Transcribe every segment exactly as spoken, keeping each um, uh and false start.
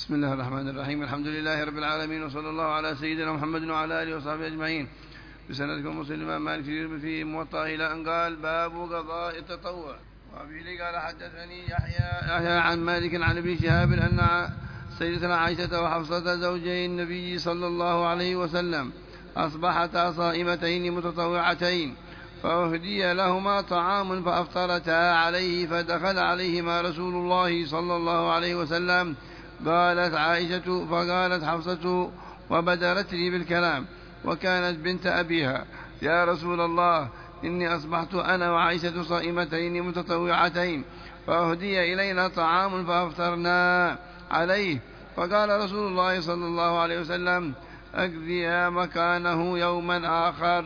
بسم الله الرحمن الرحيم. الحمد لله رب العالمين، وصلى الله على سيدنا محمد وعلى آله وصحبه أجمعين. بسندكم مسلم الإمام مالك في موطأ إلى أن قال: باب قضاء التطوع. وفيه قال: حدثني يحيى يحيى عن مالك عن ابن شهاب أن سيدتنا عائشة وحفصة زوجي النبي صلى الله عليه وسلم أصبحتا صائمتين متطوعتين، فأهدي لهما طعام فأفطرتا عليه، فدخل عليهما رسول الله صلى الله عليه وسلم. قالت عائشة: فقالت حفصة وبدرت لي بالكلام، وكانت بنت أبيها: يا رسول الله، إني أصبحت أنا وعائشة صائمتين متطوعتين، فأهدي إلينا طعام فأفطرنا عليه. فقال رسول الله صلى الله عليه وسلم: أقضيا مكانه يوما آخر.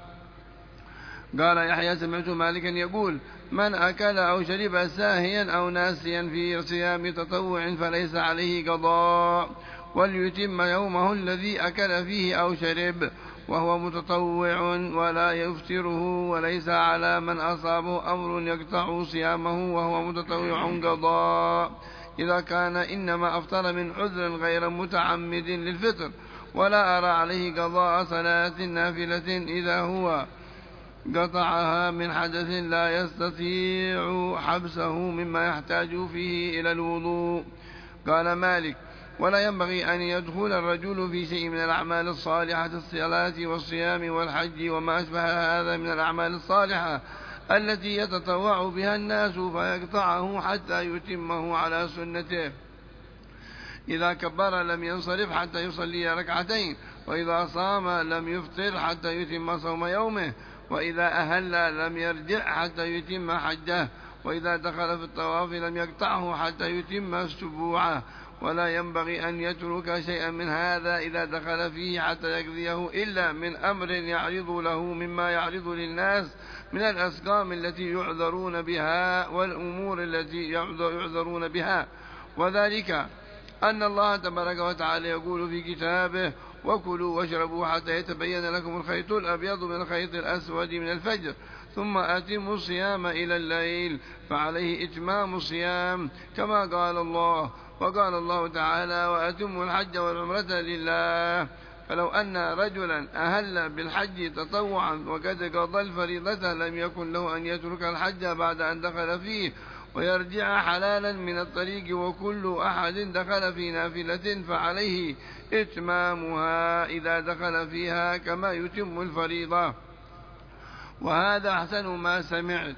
قال يحيى: سمعت مالكا يقول: من أكل أو شرب ساهيا أو ناسيا في صيام تطوع فليس عليه قضاء، وليتم يومه الذي أكل فيه أو شرب وهو متطوع ولا يفطره، وليس على من أصابه أمر يقطع صيامه وهو متطوع قضاء إذا كان إنما أفطر من عذر غير متعمد للفطر، ولا أرى عليه قضاء صلاة نافلة إذا هو قطعها من حدث لا يستطيع حبسه مما يحتاج فيه إلى الوضوء. قال مالك: ولا ينبغي أن يدخل الرجل في شيء من الأعمال الصالحة، الصلاة والصيام والحج وما أشبه هذا من الأعمال الصالحة التي يتطوع بها الناس، فيقطعه حتى يتمه على سنته. إذا كبر لم ينصرف حتى يصلي ركعتين، وإذا صام لم يفطر حتى يتم صوم يومه، وإذا أهل لم يرجع حتى يتم حجه، وإذا دخل في الطواف لم يقطعه حتى يتم السبوعة. ولا ينبغي أن يترك شيئا من هذا إذا دخل فيه حتى يقضيه، إلا من أمر يعرض له مما يعرض للناس من الأسقام التي يعذرون بها والأمور التي يعذرون بها، وذلك أن الله تبارك وتعالى يقول في كتابه: وكلوا واشربوا حتى يتبين لكم الخيط الأبيض من الخيط الأسود من الفجر، ثم أتموا الصيام إلى الليل، فعليه إتمام الصيام كما قال الله. وقال الله تعالى: وأتموا الحج والعمرة لله. فلو أن رجلا أهل بالحج تطوعا وقد قضى الفريضة لم يكن له أن يترك الحج بعد أن دخل فيه ويرجع حلالا من الطريق، وكل أحد دخل في نافلة فعليه إتمامها إذا دخل فيها كما يتم الفريضة. وهذا أحسن ما سمعت.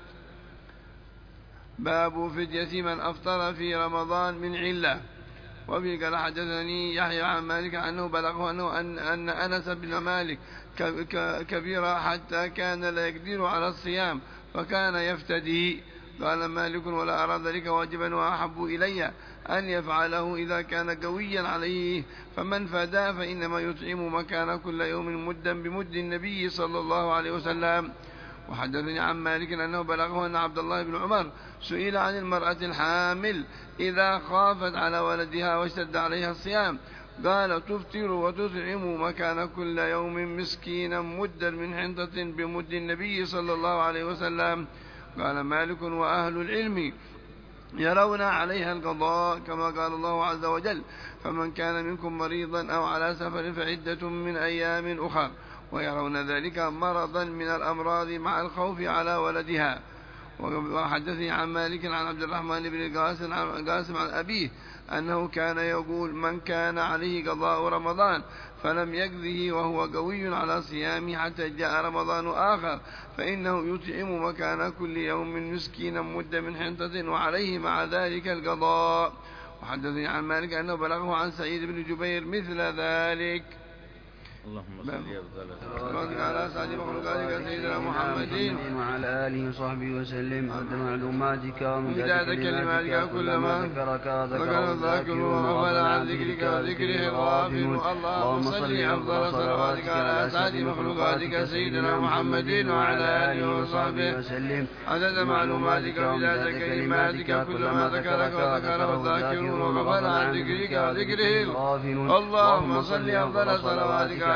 باب فدية من أفطر في رمضان من علة. وفي قال: حدثني يحيى عن مالك عنه بلغه أنه أن, أن أنس بن مالك كبير حتى كان لا يقدر على الصيام فكان يفتدي. قال مالك: ولا أرى ذلك واجبا، وأحب إلي أن يفعله إذا كان قويا عليه، فمن فدا فإنما يطعم مكان كل يوم مدا بمد النبي صلى الله عليه وسلم. وحدثني عن مالك أنه بلغه أن عبد الله بن عمر سئل عن المرأة الحامل إذا خافت على ولدها واشتد عليها الصيام، قال: تفطر وتطعم مكان كل يوم مسكينا مدا من حنطة بمد النبي صلى الله عليه وسلم. قال مالك: وأهل العلم يرون عليها القضاء كما قال الله عز وجل: فمن كان منكم مريضا أو على سفر فعدة من أيام أخر، ويرون ذلك مرضا من الأمراض مع الخوف على ولدها. وحدثني عن مالك عن عبد الرحمن بن القاسم عن أبيه أنه كان يقول: من كان عليه قضاء رمضان فلم يقضه وهو قوي على صيامه حتى جاء رمضان آخر فإنه يطعم مكان كل يوم مسكينا مد من حنطة وعليه مع ذلك القضاء. وحدثني عن مالك أنه بلغه عن سعيد بن جبير مثل ذلك. اللهم صل على سعد مخلوقاتك سيدنا محمد وعلى آله وصحبه وسلم. عد معلوماتك ومداد كلماتك كلما ذكرك ذكر الذاكرون وغفل عن ذكرك وذكره الغافلون. اللهم صل أفضل صلواتك على سعد مخلوقاتك سيدنا محمد وعلى آله وصحبه وسلم. عدد معلوماتك ومداد كلماتك كلما ذكرك وذكره الذاكرون وغفل عن ذكرك وذكره الغافلون. اللهم صل أفضل صلواتك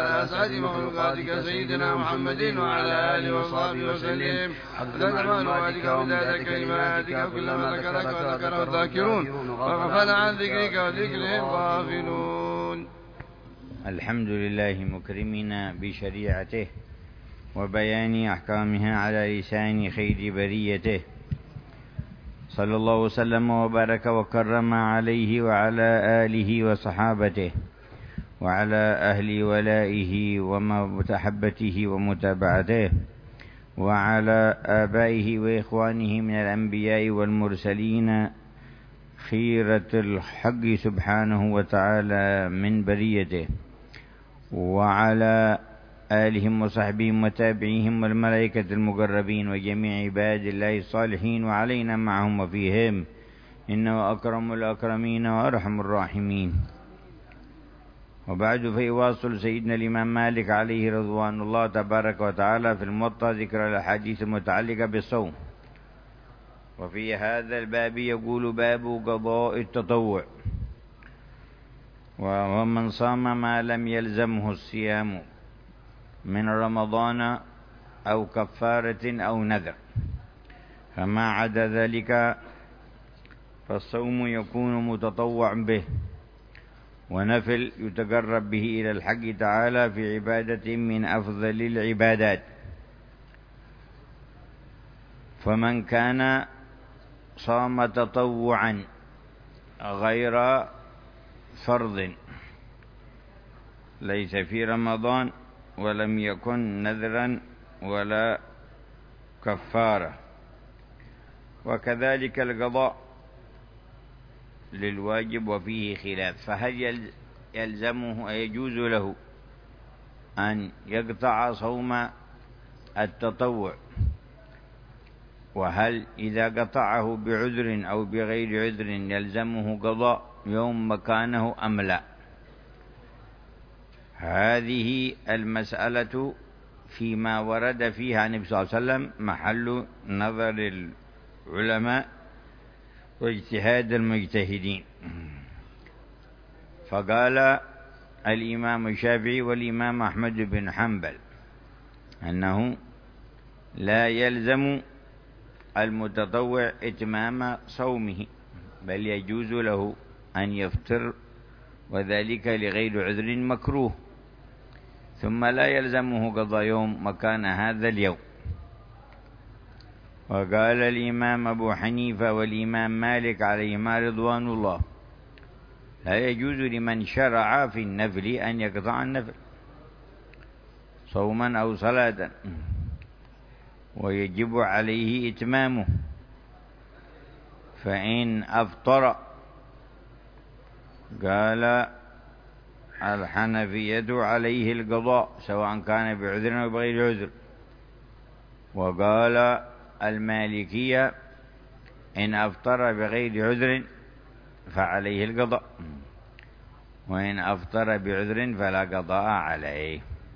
على أسعد مخلوقاتك سيدنا محمد وعلى آله وصحبه وسلم عدد معلوماتك ومداد كلماتك وكلما ذكرك وذكره الذاكرون وغفل عن ذكرك وذكره الغافلون. الحمد لله مكرمنا بشريعته وبيان أحكامها على لسان خير بريته، صلى الله وسلم وبارك وكرم عليه وعلى آله وصحابته وعلى أهل ولائه ومتحبته ومتابعته وعلى آبائه وإخوانه من الأنبياء والمرسلين خيرة الحق سبحانه وتعالى من بريته، وعلى آلهم وصحبهم وتابعيهم والملائكة المقربين وجميع عباد الله الصالحين وعلينا معهم وفيهم، إنه أكرم الأكرمين وأرحم الراحمين. وبعد، فيواصل سيدنا الإمام مالك عليه رضوان الله تبارك وتعالى في الموطأ ذكر الأحاديث المتعلقة بالصوم. وفي هذا الباب يقول: باب قضاء التطوع، ومن صام ما لم يلزمه الصيام من رمضان أو كفارة أو نذر، فما عدا ذلك فالصوم يكون متطوع به ونفل يتقرب به إلى الحق تعالى في عبادة من أفضل العبادات. فمن كان صام تطوعا غير فرض ليس في رمضان ولم يكن نذرا ولا كفارة، وكذلك القضاء للواجب وفيه خلاف، فهل يلزمه يجوز له أن يقطع صوم التطوع؟ وهل إذا قطعه بعذر أو بغير عذر يلزمه قضاء يوم مكانه أم لا؟ هذه المسألة فيما ورد فيها النبي صلى الله عليه وسلم محل نظر العلماء واجتهاد المجتهدين. فقال الإمام الشافعي والإمام أحمد بن حنبل أنه لا يلزم المتطوع إتمام صومه، بل يجوز له أن يفطر، وذلك لغير عذر مكروه، ثم لا يلزمه قضاء يوم مكان هذا اليوم. وقال الإمام أبو حنيفة والإمام مالك عليهما رضوان الله: لا يجوز لمن شرع في النفل أن يقطع النفل صوما أو صلاة، ويجب عليه إتمامه، فإن أفطر قال الحنفية عليه القضاء سواء كان بعذر أو بغير عذر، وقال المالكية إن أفطر بغير عذر فعليه القضاء، وإن أفطر بعذر فلا قضاء عليه.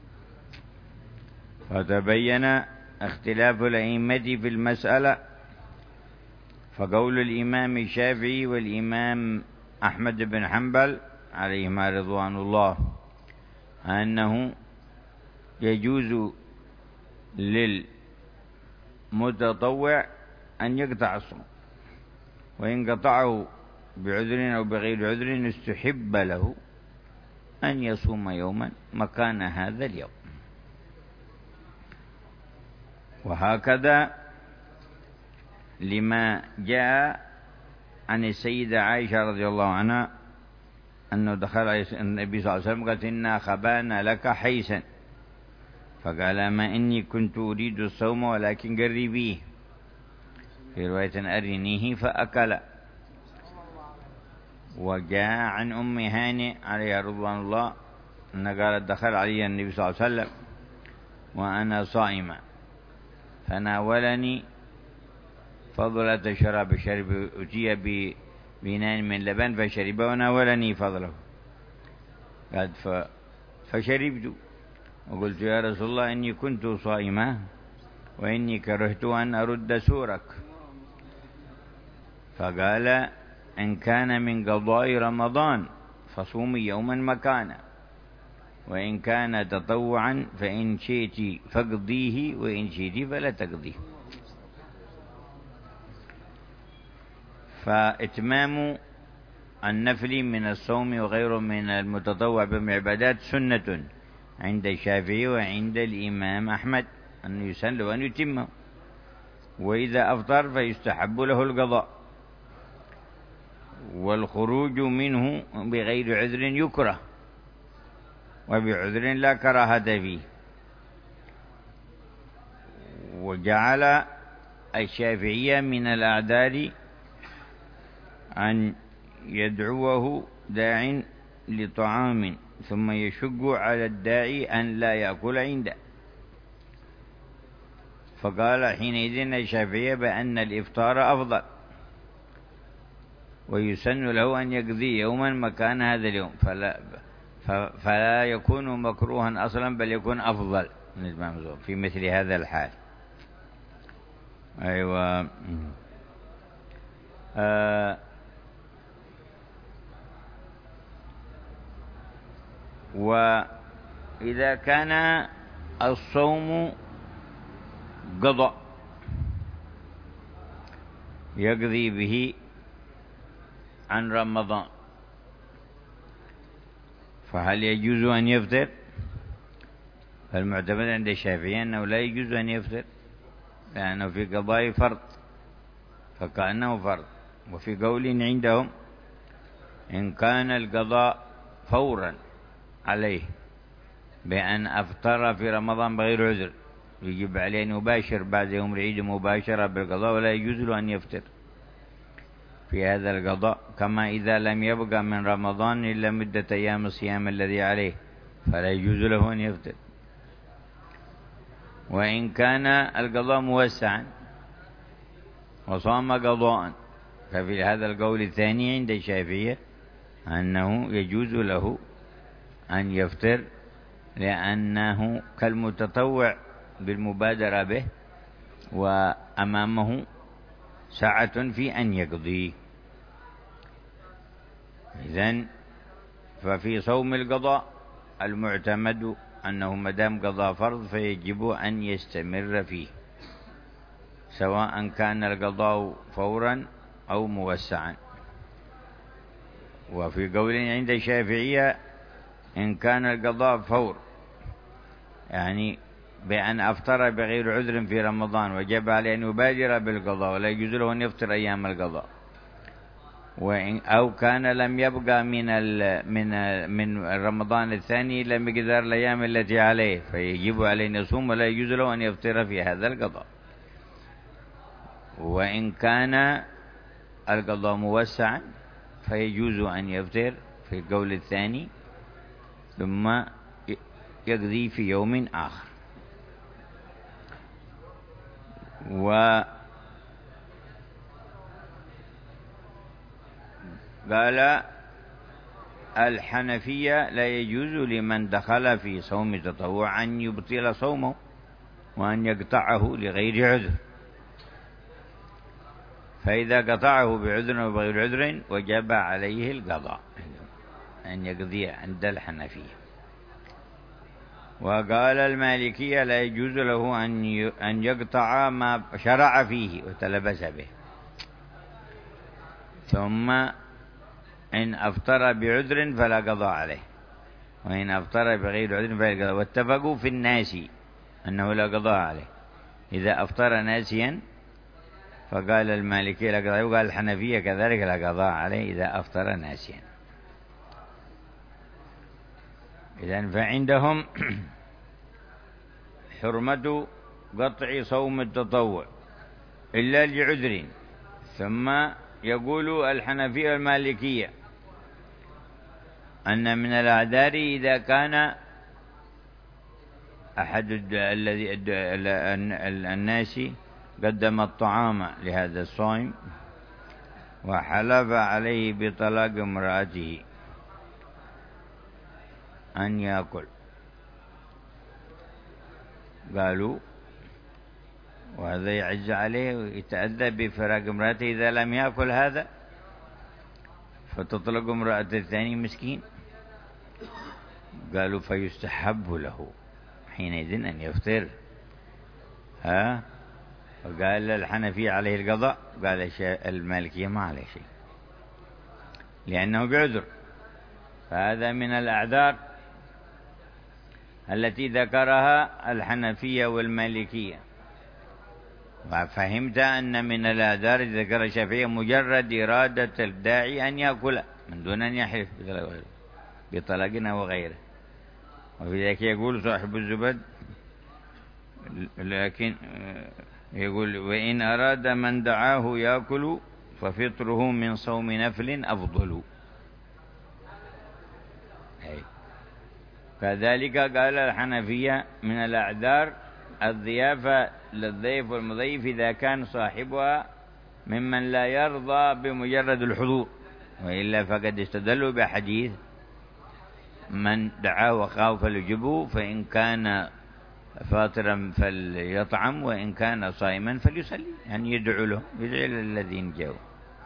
فتبين اختلاف الأئمة في المسألة، فقول الإمام الشافعي والإمام أحمد بن حنبل عليهما رضوان الله أنه يجوز للمتطوع أن يقطع الصوم، وإن قطعه بعذر أو بغير عذر استحب له أن يصوم يوما مكان هذا اليوم. وهكذا لما جاء عن السيدة عائشة رضي الله عنها أنه دخل النبي صلى الله عليه وسلم قالت: إنا خبانا لك حيسا، فقال: ما إني كنت أريد الصوم ولكن قربيه، في رواية أرنيه فأكل. وجاء عن أم هانئ عليها رضوان الله أن قالت: دخل علي النبي صلى الله عليه وسلم وأنا صائمة فناولني فضلة شراب، شرب أتي بإناء من لبن فشرب وناولني فضله، قال فشربت وقلت: يا رسول الله إني كنت صائمة وإني كرهت أن أرد سورك، فقال: إن كان من قضاء رمضان فصومي يوما مكانا، وإن كان تطوعا فإن شئت فاقضيه وإن شئت فلا تقضيه. فإتمام النفل من الصوم وغيره من المتطوع بالعبادات سنة عند الشافعي وعند الإمام أحمد أن يسن وأن يتمه، وإذا أفطر فيستحب له القضاء، والخروج منه بغير عذر يكره، وبعذر لا كراهة فيه. وجعل الشافعية من الأعذار أن يدعوه داع لطعام ثم يشق على الداعي أن لا يأكل عنده، فقال حينئذ الشافعية بأن الإفطار أفضل، ويسن له أن يقضي يوما مكان هذا اليوم، فلا, فلا يكون مكروها أصلا بل يكون أفضل في مثل هذا الحال. أيوة. آه وإذا كان الصوم قضاء يقضي به عن رمضان، فهل يجوز أن يفطر؟ فالمعتمد عند الشافعي أنه لا يجوز أن يفطر، لأنه في قضاء فرض فكأنه فرض. وفي قول عندهم إن كان القضاء فورا عليه بأن أفطر في رمضان بغير عذر يجب عليه أن يباشر بعد يوم العيد مباشرة بالقضاء، ولا يجوز له أن يفطر في هذا القضاء، كما إذا لم يبقى من رمضان إلا مدة أيام الصيام الذي عليه فلا يجوز له أن يفطر. وإن كان القضاء موسعا وصام قضاء ففي هذا القول الثاني عند الشافعية أنه يجوز له أن يفطر، لأنه كالمتطوع بالمبادرة به وأمامه ساعة في أن يقضي. إذن ففي صوم القضاء المعتمد أنه مدام قضاء فرض فيجب أن يستمر فيه، سواء كان القضاء فورا أو موسعا. وفي قول عند الشافعية إن كان القضاء فور، يعني بأن أفطر بغير عذر في رمضان وجب عليه أن يبادر بالقضاء ولا يجوز له أن يفطر أيام القضاء، وإن أو كان لم يبقى من من من رمضان الثاني إلا مقدار الأيام التي عليه فيجب عليه أن يصوم ولا يجوز له أن يفطر في هذا القضاء. وإن كان القضاء موسعا فيجوز أن يفطر في القول الثاني ثم يقضي في يوم آخر. وقال الحنفية لا يجوز لمن دخل في صوم تطوع أن يبطل صومه وأن يقطعه لغير عذر، فإذا قطعه بعذر وبغير عذر وجب عليه القضاء أن يقضي عند الحنفية. وقال المالكية لا يجوز له أن يقطع ما شرع فيه وتلبس به، ثم إن أفطر بعذر فلا قضاء عليه، وإن أفطر بغير عذر فلا قضاء. واتفقوا في الناس أنه لا قضاء عليه إذا أفطر ناسيا، فقال المالكية لا قضاء، وقال الحنفية كذلك لا قضاء عليه إذا أفطر ناسيا. إذن فعندهم حرمة قطع صوم التطوع إلا لعذر. ثم يقول الحنفية والمالكية أن من الأعذار إذا كان أحد الذي الناس قدم الطعام لهذا الصائم وحلف عليه بطلاق امرأته أن يأكل، قالوا وهذا يعز عليه ويتأذى بفراق امرأته إذا لم يأكل هذا، فتطلق امرأة الثاني مسكين. قالوا فيستحب له حينئذ أن يفطر. ها وقال الحنفي عليه القضاء، قال المالكية ما عليه شيء لأنه بعذر. فهذا من الأعذار التي ذكرها الحنفية والمالكية. وفهمت أن من الأعذار ذكر الشافعية مجرد إرادة الداعي أن يأكل من دون أن يحلف بطلاقنا وغيره. وفي ذلك يقول صاحب الزبد، لكن يقول وإن أراد من دعاه يأكل ففطره من صوم نفل أفضل. كذلك قال الحنفية من الأعذار الضيافة للضيف والمضيف إذا كان صاحبها ممن لا يرضى بمجرد الحضور، وإلا فقد استدلوا بحديث من دعاه وخاف فليجبه، فإن كان فاطرا فليطعم وإن كان صائما فليصلي، يعني يدعو له، يدعو للذين جاءوا.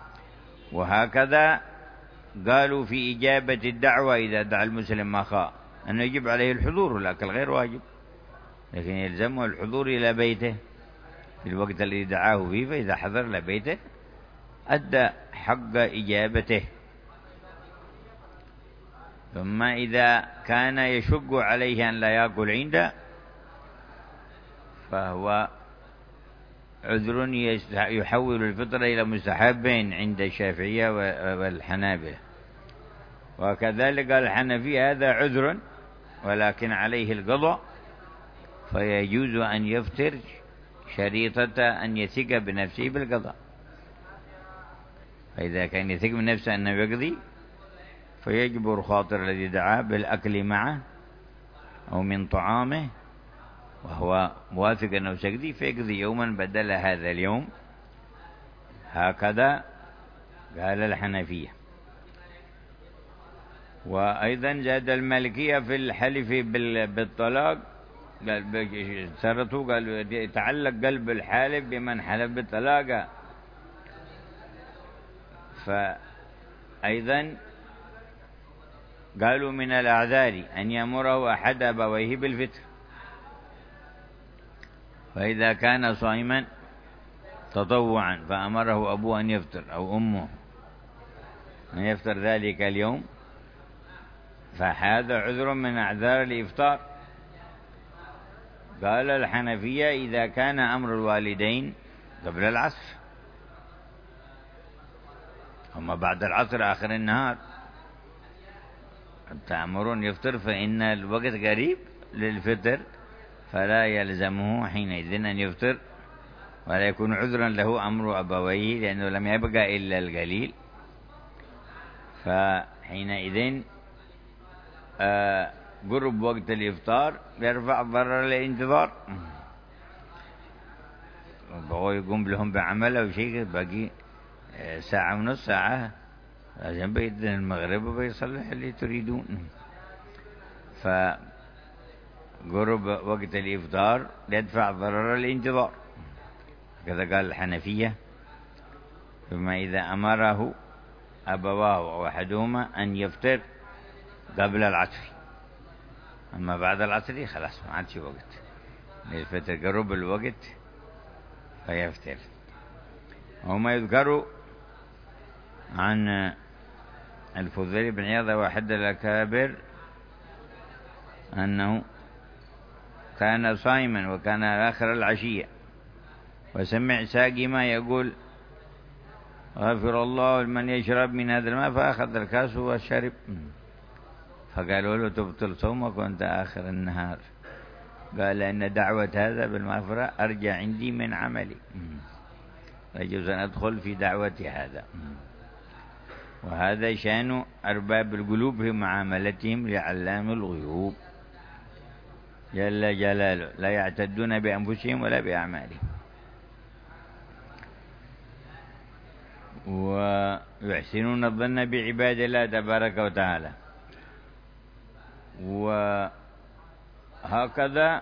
وهكذا قالوا في إجابة الدعوة إذا دعا المسلم أخاه أنه يجب عليه الحضور، لكن غير واجب، لكن يلزمه الحضور إلى بيته في الوقت الذي دعاه فيه، فإذا حضر إلى بيته أدى حق إجابته. ثم إذا كان يشق عليه أن لا يأكل عنده فهو عذر يحول الفطر إلى مستحبين عند الشافعية والحنابلة. وكذلك الحنفية هذا عذر ولكن عليه القضاء، فيجوز أن يفطر شريطة أن يثق بنفسه بالقضاء. فإذا كان يثق بنفسه أنه يقضي فيجبر خاطر الذي دعاه بالأكل معه أو من طعامه وهو موافق أنه سيقضي، فيقضي يوما بدل هذا اليوم. هكذا قال الحنفية. وأيضا زاد المالكية في الحلف بالطلاق، قال شرطوا قال يتعلق قلب الحالف بمن حلف بالطلاق. فأيضا قالوا من الأعذار أن يأمره أحد أبويه بالفطر، فإذا كان صائما تطوعا فأمره أبوه أن يفطر أو أمه أن يفطر ذلك اليوم، فهذا عذر من أعذار الإفطار. قال الحنفية إذا كان أمر الوالدين قبل العصر، أما بعد العصر آخر النهار تأمرون يفطر فإن الوقت قريب للفطر، فلا يلزمه حينئذ أن يفطر، ولا يكون عذرا له أمر أبويه لأنه لم يبقى إلا القليل. فحينئذ آه قرب وقت الإفطار يرفع ضرر الانتظار، وهو يقوم لهم بعمل أو شيء باقي ساعة ونص ساعة عشان بيدن المغرب وبيصلح اللي تريدون. فقرب وقت الإفطار يدفع ضرر الانتظار، كذا قال الحنفية. ثم إذا أمره أبواه أو أحدهما أن يفطر قبل العصر، أما بعد العصر خلاص ما عادش وقت للفطر، قرب الوقت فيفطر. وما يذكر عن الفضيل بن عياض واحد الأكابر أنه كان صائما وكان آخر العشية، وسمع ساقما يقول غفر الله لمن يشرب من هذا الماء، فأخذ الكاس وشرب، فقالوا له تبطل صومك وأنت آخر النهار. قال إن دعوة هذا بالمغفرة أرجى عندي من عملي، يجوز أن أدخل في دعوة هذا. وهذا شأن أرباب القلوب في معاملتهم لعلام الغيوب جل جلاله، لا يعتدون بأنفسهم ولا بأعمالهم. ويحسنون الظن بعباد الله تبارك وتعالى. وهكذا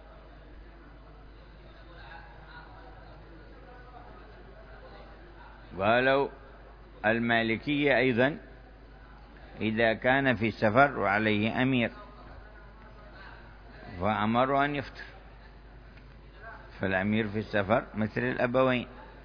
قالوا المالكية أيضا إذا كان في السفر وعليه أمير فأمروا أن يفطر، فالأمير في السفر مثل الأبوين،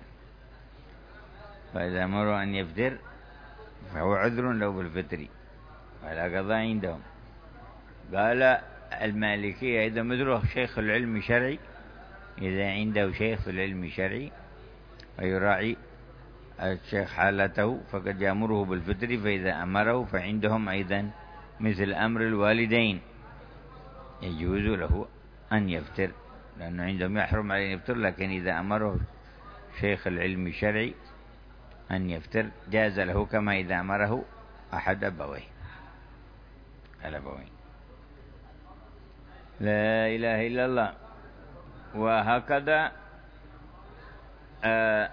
فإذا أمروا أن يفطر فهو عذر له بالفطر ولا قضاء عندهم. قال المالكية إذا مثله شيخ العلم الشرعي، إذا عنده شيخ في العلم الشرعي ويراعي الشيخ حالته فقد يأمره بالفطر، فإذا أمره فعندهم أيضا مثل أمر الوالدين يجوز له أن يفطر، لأنه عندهم يحرم عليه أن يفطر، لكن إذا أمره شيخ العلم الشرعي أن يفطر جاز له كما إذا أمره أحد أبويه الأبوين. لا إله إلا الله. وهكذا آه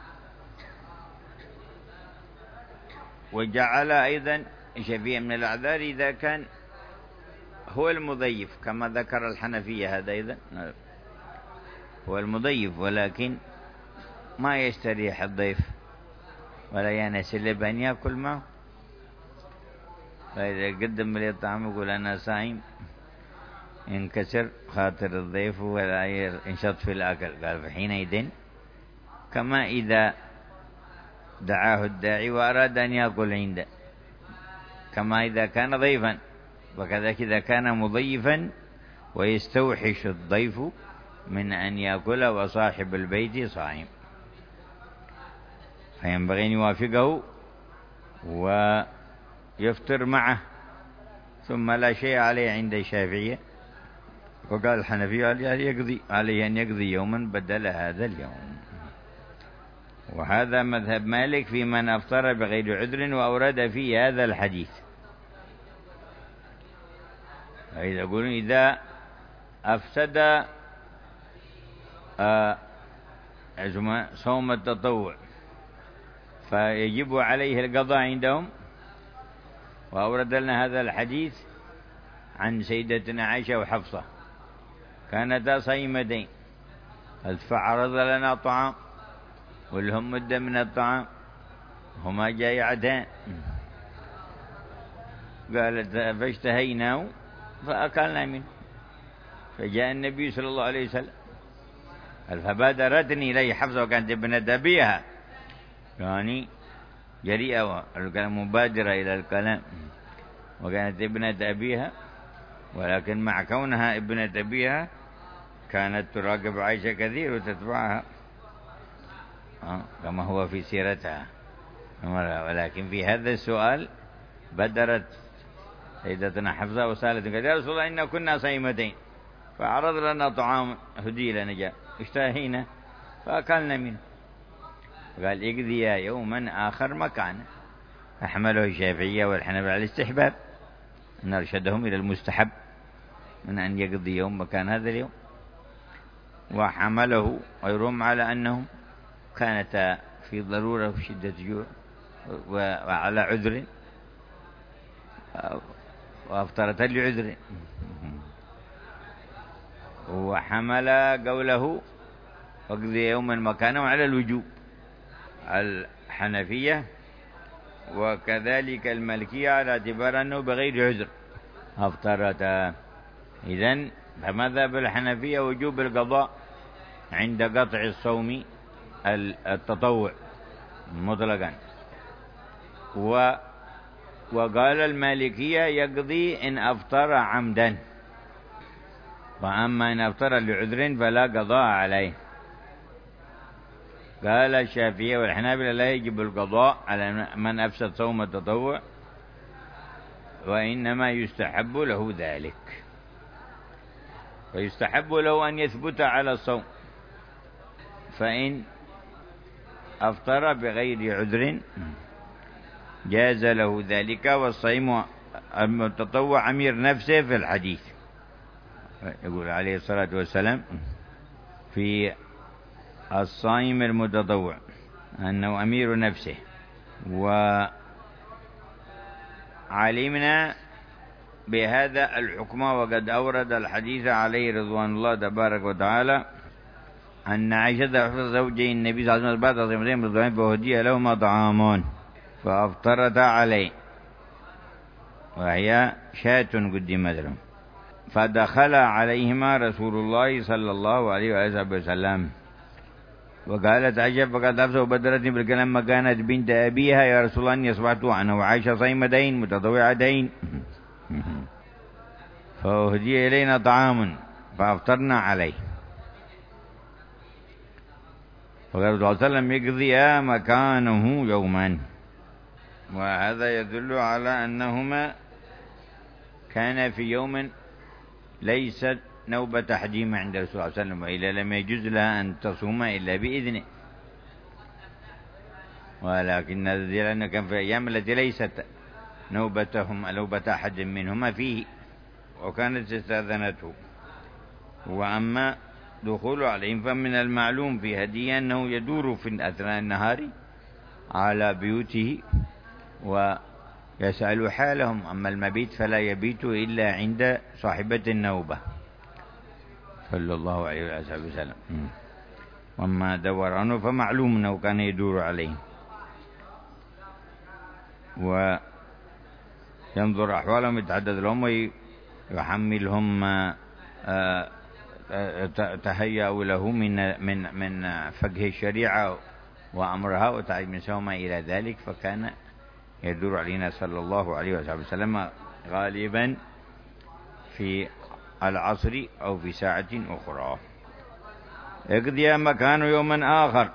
وجعل أيضا شفيع من الأعذار إذا كان هو المضيف، كما ذكر الحنفية هذا أيضا هو المضيف ولكن ما يستريح الضيف ولا ينسلب أن يأكل معه، فإذا قدم لي الطعام يقول أنا صائم ينكسر خاطر الضيف ولا ينشط في الأكل. قال فحينئذ كما إذا دعاه الداعي وأراد أن يأكل عنده، كما إذا كان ضيفا، وكذلك إذا كان مضيفا ويستوحش الضيف من أن يأكل وصاحب البيت صائم، فينبغي أن يوافقه ويفطر معه، ثم لا شيء عليه عند الشافعية. وقال الحنفي يقضي عليه أن يقضي يوما بدل هذا اليوم. وهذا مذهب مالك في من أفطر بغير عذر، وأورد فيه هذا الحديث. فإذا يقولون إذا أفسد آه صوم التطوع فيجب عليه القضاء عندهم، وأورد لنا هذا الحديث عن سيدتنا عائشة وحفصة كانتا صيمتين، فعرض لنا طعام ولهم مدة من الطعام هما جائعتان، قالت فاشتهيناه فأكلنا منه، فجاء النبي صلى الله عليه وسلم فبادرتني إليه حفصة وكانت ابنة أبيها، يعني جريئة مبادرة إلى الكلام، وكانت ابنة أبيها، ولكن مع كونها ابنة أبيها كانت تراقب عائشة كثير وتتبعها كما هو في سيرتها، ولكن في هذا السؤال بدرت سيدتنا حفصة وسالت يا رسول الله إنا كنا صيمتين فعرض لنا طعام هدي لنا جاء اشتهينا فأكلنا منه، قال اقضي يوما آخر مكانه، أحمله الشافعية والحنفية على الاستحباب، نرشدهم إلى المستحب من أن يقضي يوم مكان هذا اليوم، وحمله غيرهم على أنهم كانت في ضرورة وفي شدة جوع وعلى عذر وأفطرت لعذر، وحمل قوله واقضي يوما مكانه على الوجوب الحنفية، وكذلك المالكية على اعتبار أنه بغير عذر أفطرتا. إذن فمذهب الحنفية وجوب القضاء عند قطع الصوم التطوع مطلقا، و وقال المالكية يقضي إن أفطر عمدا، وأما إن أفطر لعذر فلا قضاء عليه. قال الشافعية والحنابلة لا يجب القضاء على من أفسد صوم التطوع، وإنما يستحب له ذلك، ويستحب له أن يثبت على الصوم، فإن أفطر بغير عذر جاز له ذلك. والصيم المتطوع أمير نفسه في الحديث، يقول عليه الصلاة والسلام في الصائم المتطوع أنه أمير نفسه. وعلمنا بهذا الحكم، وقد أورد الحديث عليه رضوان الله تبارك وتعالى أن عائشة حفظ زوجي النبي صلى الله عليه وسلم بعد صيامين رضوان فهدي لهما طعامان فأفطرتا عليه، وهي شاة قدمت لهم. فدخل عليهما رسول الله صلى الله عليه وسلم وقالت عائشة فقد أفسه بدرتني بالكلام ما كانت بنت أبيها يا رسول الله أني أصبحت عنه وعائشة صيمتين متطوعتين فأهدي إلينا طعام فأفطرنا عليه. فقال صلى الله عليه وسلم يقضي مكانه يوما. وهذا يدل على أنهما كان في يوم ليست نوبة تحجيم عند رسول الله صلى الله عليه وسلم، وإلا لم يجوز لها أن تصوم إلا بإذنه، ولكن هذا لأنه كان في الأيام التي ليست نوبتهم نوبة أحد منهما فيه وكانت استأذنته. وأما دخول عليهم فمن المعلوم في هديه أنه يدور في أثناء النهار على بيوته ويسأل حالهم، أما المبيت فلا يبيت إلا عند صاحبة النوبة صلى الله عليه وسلم. وما دور عنه فمعلوم أنه كان يدور عليه وينظر أحوالهم يتعدد لهم ويحملهم تهيأوا له من من من فقه الشريعة وأمرها وتعليم نسوما إلى ذلك، فكان يدور علينا صلى الله عليه وسلم غالبا في العصر أو في ساعة أخرى. يقضي مكانه يوما آخر.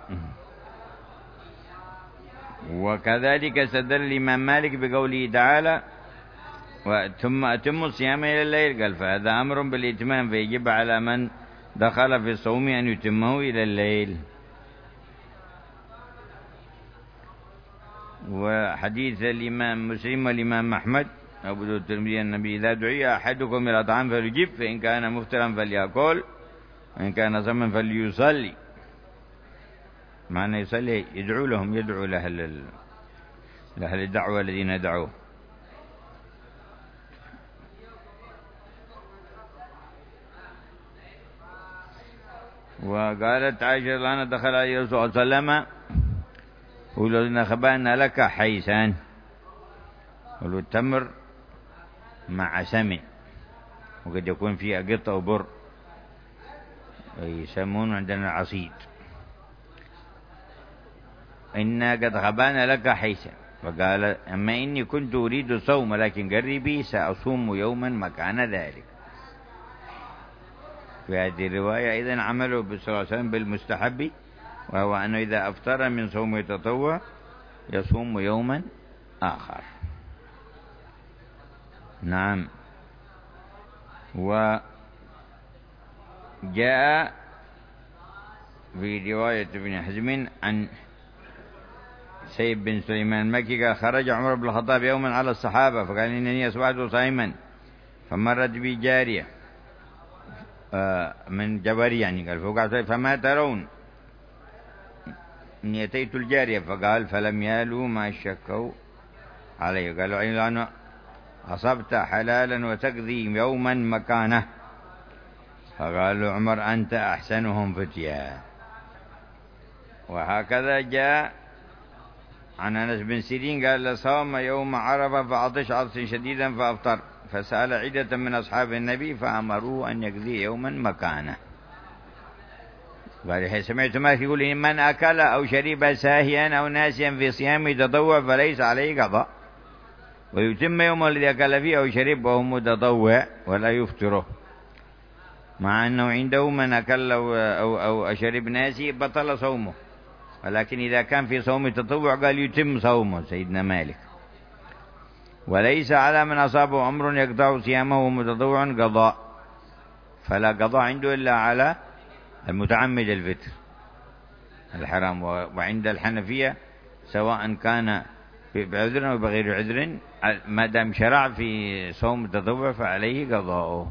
وكذلك استدل الإمام مالك بقوله تعالى ثم أتم الصيام إلى الليل، قال فهذا أمر بالإتمام فيجب على من دخل في الصوم أن يتمه إلى الليل. وحديث الإمام مسلم والإمام أحمد أبو داود الترمذي النبي إذا دعي أحدكم إلى طعام فليجب، فإن كان مفطرا فليأكل وإن كان صائما فليصلي. معنى يصلي يدعو لهم، يدعو لأهل لأهل الدعوة الذين دعوه. وقالت عائشة الآن دخل عليه رسول الله صلى الله عليه وسلم قولوا إن خبأنا لك حيسان، قولوا التمر مع سمن، وقد يكون فيه أقط أو بر يسمون عندنا العصيد. إنا قد خبأنا لك حيسان، وقال أما إني كنت أريد الصوم لكن قربي سأصوم يوما مكان ذلك. في هذه الرواية إذن عمله صلى الله عليه وسلم بالمستحب، وهو أنه إذا أفطر من صوم التطوع يصوم يوما آخر. نعم. وجاء في رواية ابن حزم عن سيد بن سليمان المكي قال خرج عمر بن الخطاب يوما على الصحابة فقال إنني أصبحت صائما، فمرت بي جارية من جبري يعني، قال فوقع فما ترون؟ إني أتيت الجارية، فقال فلم يالوا ما شكوا عليه، قالوا أنا أصبت حلالا وتقضي يوما مكانه، فقالوا عمر أنت أحسنهم فتيا. وهكذا جاء عن أنس بن سيرين قال صام يوم عرفة فعطش عطشا شديدا فأفطر، فسأل عدة من أصحاب النبي فأمروه أن يقضي يوما مكانه. قال سمعت مالك يقول من أكل أو شرب ساهيا أو ناسيا في صيام تطوع فليس عليه قضاء، ويتم يوم الذي أكل فيه أو شرب وهو متطوع ولا يفطره، مع أنه عنده من أكل أو, أو, أو شرب ناسي بطل صومه، ولكن إذا كان في صوم التطوع قال يتم صومه سيدنا مالك. وليس على من أصابه أمر يقطع صيامه ومتطوع قضاء، فلا قضاء عنده إلا على المتعمد الفطر الحرام. وعند الحنفية سواء كان بعذر أو بغير عذر ما دام شرع في صوم التطوع فعليه قضاؤه.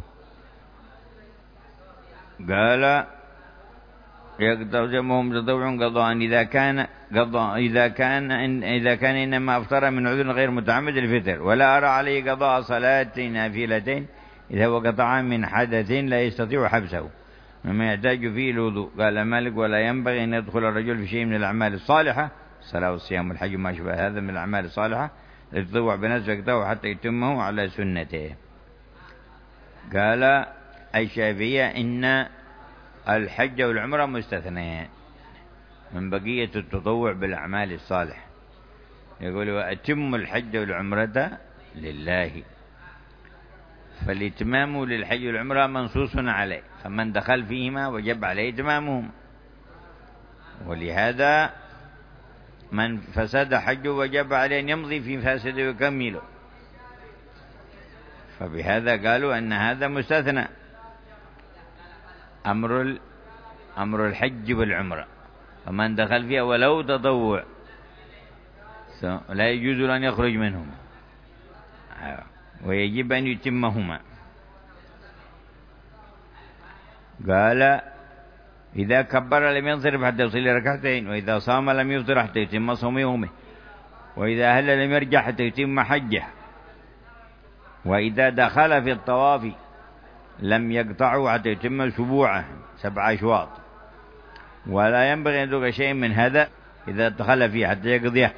قال يقطع صيامه متطوع قضاء إذا كان قضاء إذا كان إذا كان إنما أفطر من عذر غير متعمد الفطر، ولا أرى عليه قضاء صلاة نافلتين إذا هو قطع من حدث لا يستطيع حبسه مما يحتاج فيه الوضوء. قال مالك ولا ينبغي أن يدخل الرجل في شيء من الأعمال الصالحة، الصلاة والصيام والحج وما شابه هذا من الأعمال الصالحة، يتطوع بنفسه يقطعه حتى يتمه على سنته. قال الشافعية إن الحج والعمرة مستثنيان من بقية التطوع بالأعمال الصالحة. يقول وأتم الحج والعمرة لله، فالإتمام للحج والعمرة منصوص عليه، فمن دخل فيهما وجب عليه إتمامهما. ولهذا من فسد حجه وجب عليه أن يمضي في فاسد ويكمله، فبهذا قالوا أن هذا مستثنى أمر أمر الحج والعمرة، فمن دخل فيها ولو تطوع لا يجوز أن يخرج منهما ويجب أن يتمهما. قال إذا كبر لم ينصرف حتى يصلي ركعتين، وإذا صام لم يفطر حتى يتم صوم يومه، وإذا هل لم يرجع حتى يتم حجه، وإذا دخل في الطواف لم يقطعه حتى يتم سبوعه سبع أشواط، ولا ينبغي أن يدرك شيء من هذا إذا دخل فيه حتى يقضيه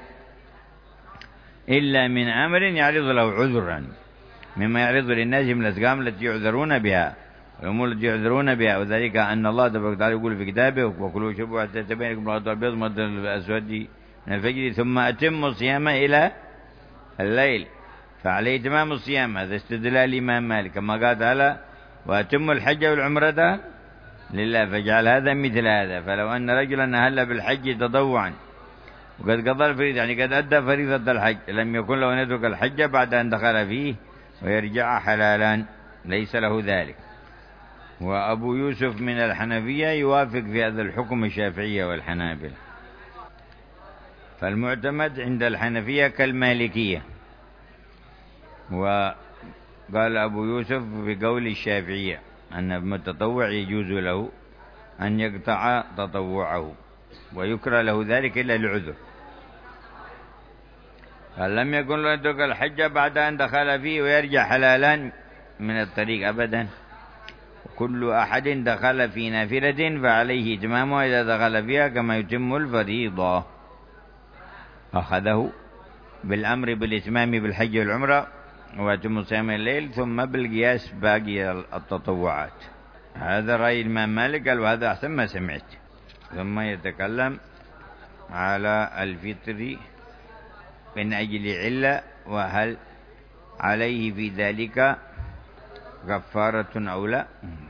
إلا من أمر يعرض له عذرا مما يعرض للناس من الأسقام التي يعذرون بها والأمور التي يعذرون بها، وذلك أن الله تبارك وتعالى يقول في كتابه وكلوا واشربوا حتى يتبين لكم الخيط الأبيض من الخيط الأسود من الفجر ثم أتموا الصيام إلى الليل، فعليه إتمام الصيام. هذا استدلال الإمام مالك كما قال تعالى وأتموا الحج والعمرة لله، فجعل هذا مثل هذا. فلو أن رجلا أهل بالحج تطوعا وقد قضى الفريضة يعني قد أدى فريضة الحج لم يكن له أن يترك الحج بعد أن دخل فيه ويرجع حلالا، ليس له ذلك. وأبو يوسف من الحنفية يوافق في هذا الحكم الشافعية والحنابلة، فالمعتمد عند الحنفية كالمالكية. وقال أبو يوسف بقول الشافعية أن المتطوع يجوز له أن يقطع تطوعه ويكره له ذلك إلا لعذر، فلم يكن له يترك الحج بعد أن دخل فيه ويرجع حلالا من الطريق أبدا. كل أحد دخل في نافلة فعليه إتمامها إذا دخل فيها كما يتم الفريضة. أخذه بالأمر بالإتمام بالحج والعمرة ويتم صيام الليل ثم بالقياس باقي التطوعات. هذا رأي الإمام مالك قال وهذا أحسن ما سمعت. ثم يتكلم على الفطر من أجل علة وهل عليه في ذلك كفارة أو لا.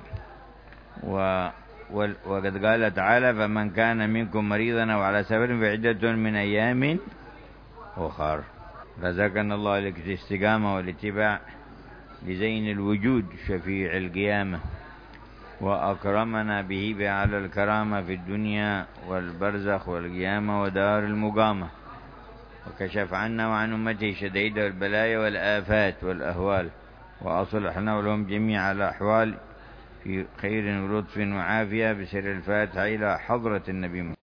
وقد قال تعالى فمن كان منكم مريضا أو على سفر فعدة من أيام أخر. رزقنا الله الاستقامة والاتباع لزين الوجود شفيع القيامة، وأكرمنا به بأعلى الكرامة في الدنيا والبرزخ والقيامة ودار المقامة، وكشف عنا وعن أمته شدائد البلايا والآفات والأهوال، وأصلحنا لهم جميع الأحوال في خير ولطف وعافية. بسر الفاتحة إلى حضرة النبي محمد.